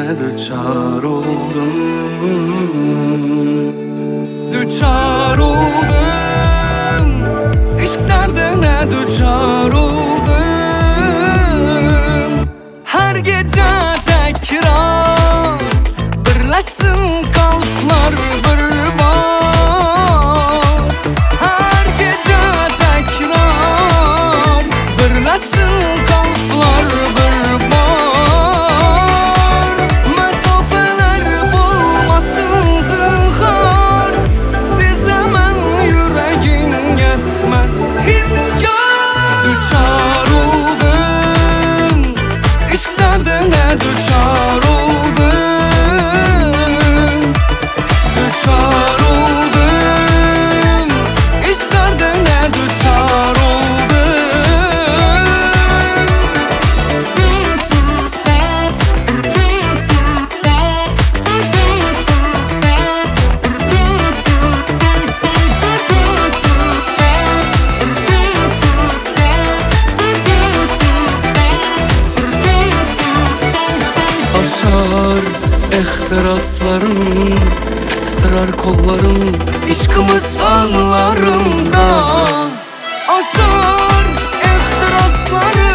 düçar oldum. Düçar oldum, İşq dərdinə düçar oldum. Hər gecə təkrar birləşsin qalblar bir bar. Hər gecə təkrar birləşsin qalblar bir bar. Məsafələr bulmasın zinxar, sizə mən yüreğim yetməz hünkar. Düçar oldum, İşq dərdinə düçar oldum. Düçar oldum, İşq dərdinə düçar aşar ehtiraslarım, titrer kollarım İşkımız anlarımda. Aşar ehtiraslarım,